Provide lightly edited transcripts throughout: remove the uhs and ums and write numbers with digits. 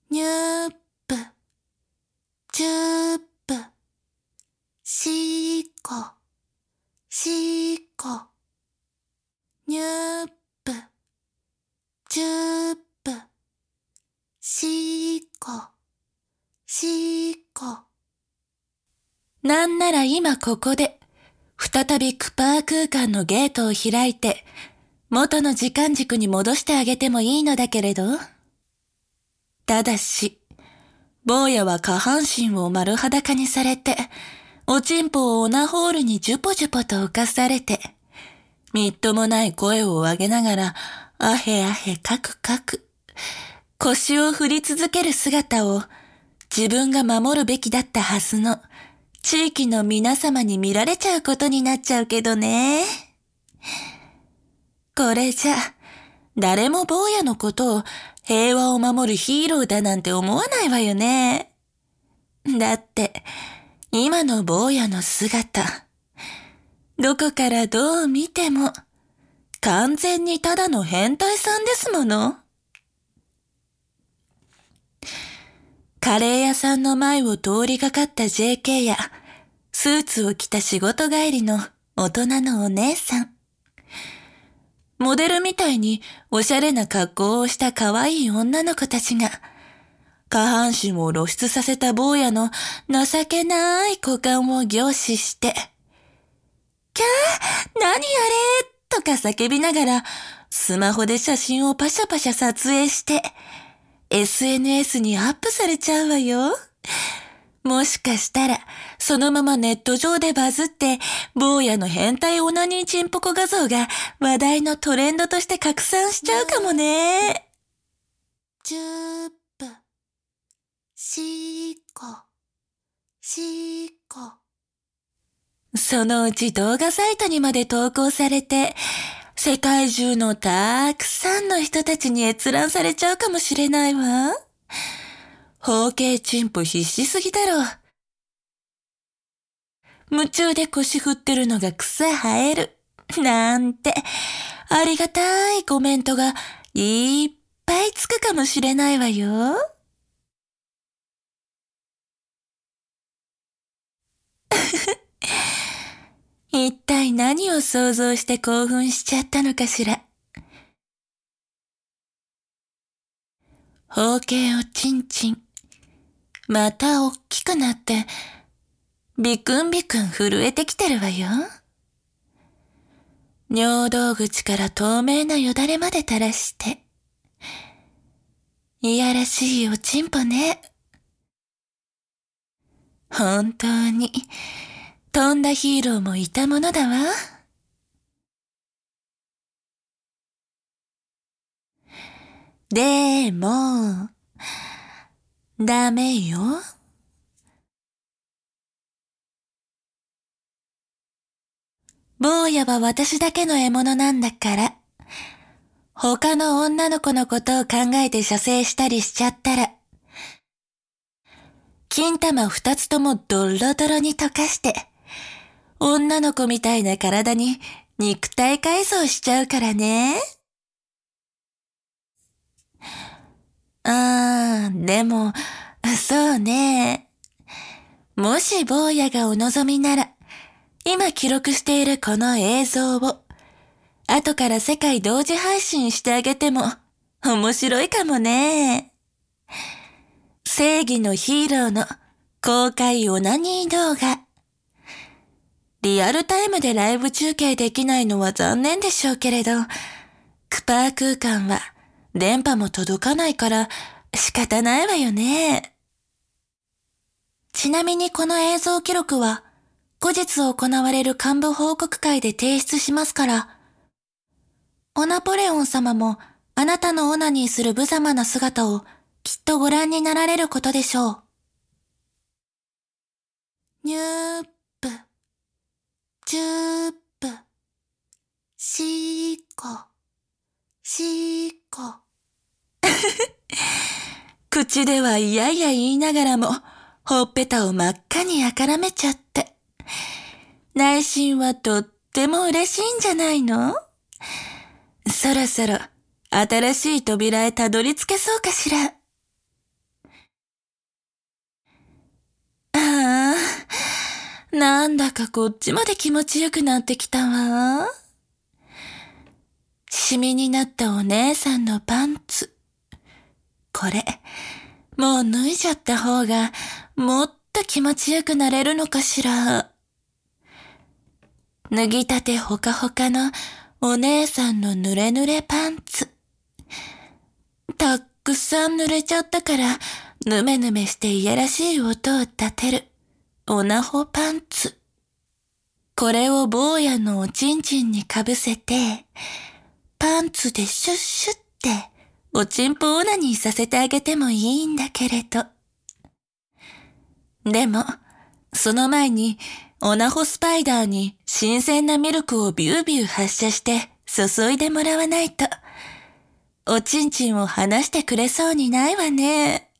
ニュープ、チュープ、シーコ、シーコ。ニュープ、チュープ、シーコ、シーコ。なんなら今ここで、再びクパー空間のゲートを開いて、元の時間軸に戻してあげてもいいのだけれど。ただし、坊やは下半身を丸裸にされて、おちんぽをオナホールにジュポジュポと浮かされて、みっともない声を上げながら、あへあへかくかく、腰を振り続ける姿を、自分が守るべきだったはずの、地域の皆様に見られちゃうことになっちゃうけどね。これじゃ、誰も坊やのことを平和を守るヒーローだなんて思わないわよね。だって、今の坊やの姿、どこからどう見ても、完全にただの変態さんですもの。カレー屋さんの前を通りかかった JK や、スーツを着た仕事帰りの大人のお姉さん。モデルみたいにおしゃれな格好をした可愛い女の子たちが、下半身を露出させた坊やの情けない股間を凝視して、キャー、何あれとか叫びながら、スマホで写真をパシャパシャ撮影して、SNS にアップされちゃうわよ。もしかしたら、そのままネット上でバズって、坊やの変態オナニーチンポコ画像が話題のトレンドとして拡散しちゃうかもね。チュープ、シーコ、シーコ。そのうち動画サイトにまで投稿されて、世界中のたくさんの人たちに閲覧されちゃうかもしれないわ。包茎チンポ必死すぎだろ。夢中で腰振ってるのが草生える。なんて、ありがたいコメントがいっぱいつくかもしれないわよ。一体何を想像して興奮しちゃったのかしら。包茎をチンチン。またおっきくなって、ビクンビクン震えてきてるわよ。尿道口から透明なよだれまで垂らして。いやらしいおちんぽね。本当に、とんだヒーローもいたものだわ。でも、ダメよ。坊やは私だけの獲物なんだから。他の女の子のことを考えて射精したりしちゃったら、金玉二つともドロドロに溶かして、女の子みたいな体に肉体改造しちゃうからね。でも、そうね。もし坊やがお望みなら、今記録しているこの映像を、後から世界同時配信してあげても、面白いかもね。正義のヒーローの公開オナニー動画。リアルタイムでライブ中継できないのは残念でしょうけれど、クパー空間は電波も届かないから仕方ないわよね。ちなみにこの映像記録は後日行われる幹部報告会で提出しますから、オナポレオン様もあなたのオナニーする無様な姿をきっとご覧になられることでしょう。ニュープ、チュープ、シーコ、シーコ。口ではいやいや言いながらも、ほっぺたを真っ赤にあからめちゃって。内心はとっても嬉しいんじゃないの？そろそろ新しい扉へたどり着けそうかしら。 ああ、なんだかこっちまで気持ちよくなってきたわ。シミになったお姉さんのパンツ。これ、もう脱いじゃった方がもっと気持ちよくなれるのかしら。脱ぎたてほかほかのお姉さんの濡れ濡れパンツ。たっくさん濡れちゃったからぬめぬめしていやらしい音を立てるおなほパンツ。これを坊やのおちんちんにかぶせて、パンツでシュッシュっておちんぽオナニーさせてあげてもいいんだけれど。でも、その前にオナホスパイダーに新鮮なミルクをビュービュー発射して注いでもらわないと、おちんちんを離してくれそうにないわね。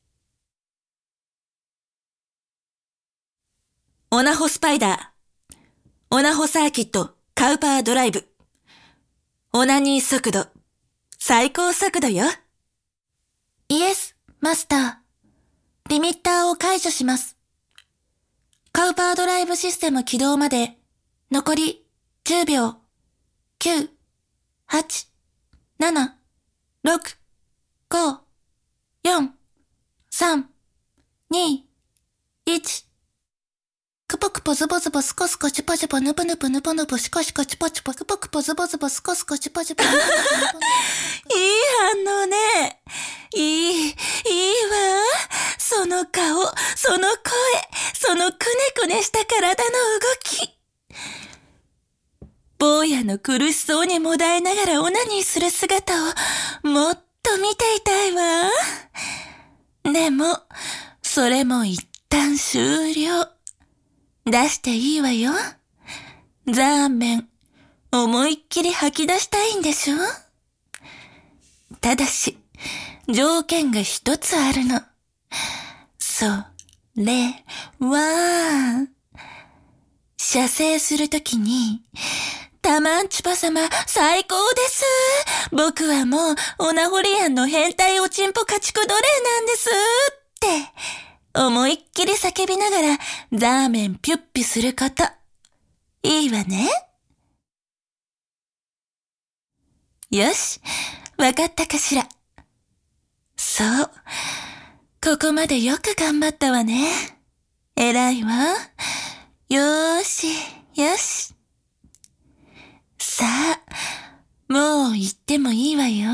オナホスパイダー、オナホサーキットカウパードライブ。オナニー速度、最高速度よ。イエス、マスター。リミッターを解除します。カウパードライブシステム起動まで、残り10秒。9、8、7、6、5、4、3、2、1。クポクポズボズボスコスコチュポチュポヌプヌプヌポヌポシコシコチュポチュポクポクポズボズボスコスコチュポチュポヌプヌプヌポヌポいい反応ね。いいわ。その顔、その声、そのくねくねした体の動き。坊やの苦しそうにもだえながらオナニーする姿をもっと見ていたいわ。でも、それも一旦終了。出していいわよ。ザーメン、思いっきり吐き出したいんでしょ？ただし、条件が一つあるの。それは、射精するときに、タマンチュパ様最高です。僕はもうオナホリアンの変態おちんぽ家畜奴隷なんですって思いっきり叫びながらザーメンピュッピすること。いいわね。よし、わかったかしら。そう。ここまでよく頑張ったわね。偉いわ。よーし、よし。さあ、もう行ってもいいわよ。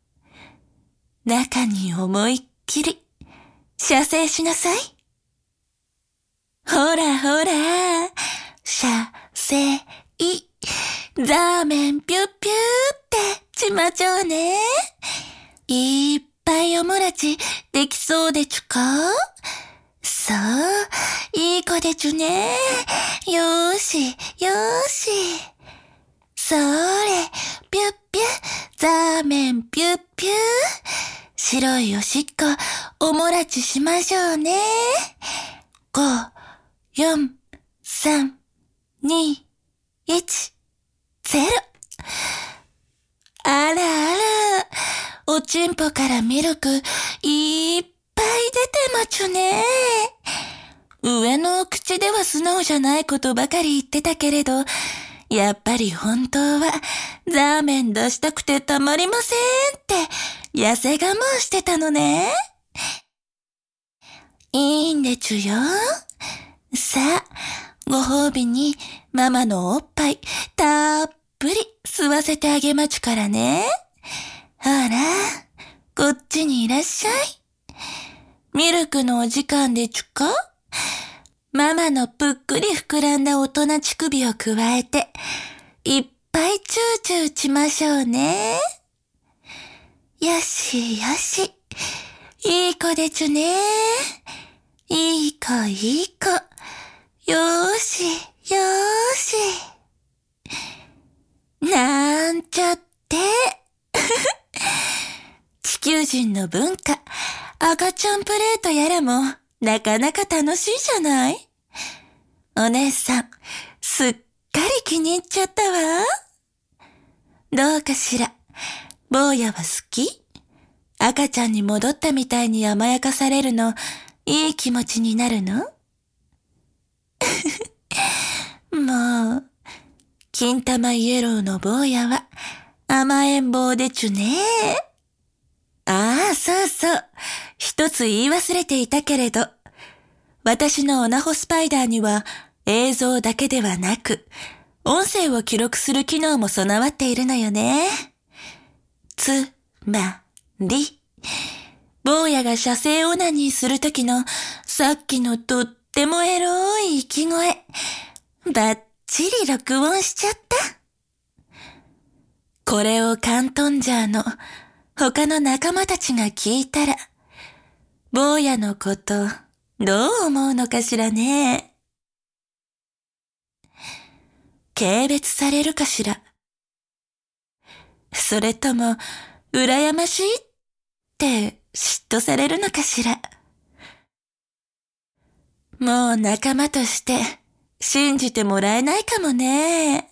中に思いっきり射精しなさい。ほらほら、射精、ザーメンピュッピューってちまちょうね。いっぱいおもらちできそうでちゅか？そう、いい子でちゅね。よーし、よーし。それ、ピュッピュ、ザーメンピュッピュ。白いおしっこ、おもらちしましょうね。5、4、3、2、1、0。あらあら、おちんぽからミルクいっぱい出てまちゅね。上の口では素直じゃないことばかり言ってたけれど、やっぱり本当はザーメン出したくてたまりませんって痩せ我慢してたのね。いいんでちゅよ。さあ、ご褒美にママのおっぱいたっぷり吸わせてあげまちゅからね。ほら、こっちにいらっしゃい。ミルクのお時間でちゅか？ママのぷっくり膨らんだ大人乳首をくわえて、いっぱいチューチューしましょうね。よしよし。いい子でちゅね。いい子いい子。よーしよーし。なんちゃって。地球人の文化、赤ちゃんプレートやらもなかなか楽しいじゃない？お姉さん、すっかり気に入っちゃったわ。どうかしら、坊やは好き？赤ちゃんに戻ったみたいに甘やかされるの、いい気持ちになるの？ 金玉イエローの坊やは甘えん坊でちゅね。ああ、そうそう。一つ言い忘れていたけれど、私のオナホスパイダーには映像だけではなく、音声を記録する機能も備わっているのよね。つまり、坊やが射精オナニーするときのさっきのとってもエロい息声、バッチリ録音しちゃった。これをカントンジャーの他の仲間たちが聞いたら、坊やのことどう思うのかしらね。軽蔑されるかしら。それとも、羨ましいって嫉妬されるのかしら。もう仲間として信じてもらえないかもね。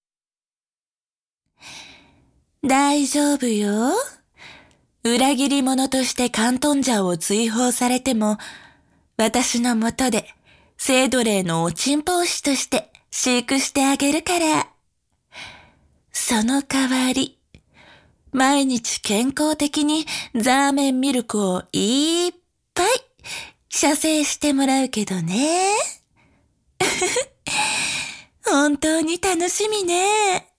大丈夫よ。裏切り者としてカントンジャーを追放されても、私のもとで聖奴隷のおちんぽ牛として飼育してあげるから。その代わり、毎日健康的にザーメンミルクをいっぱい射精してもらうけどね。本当に楽しみね。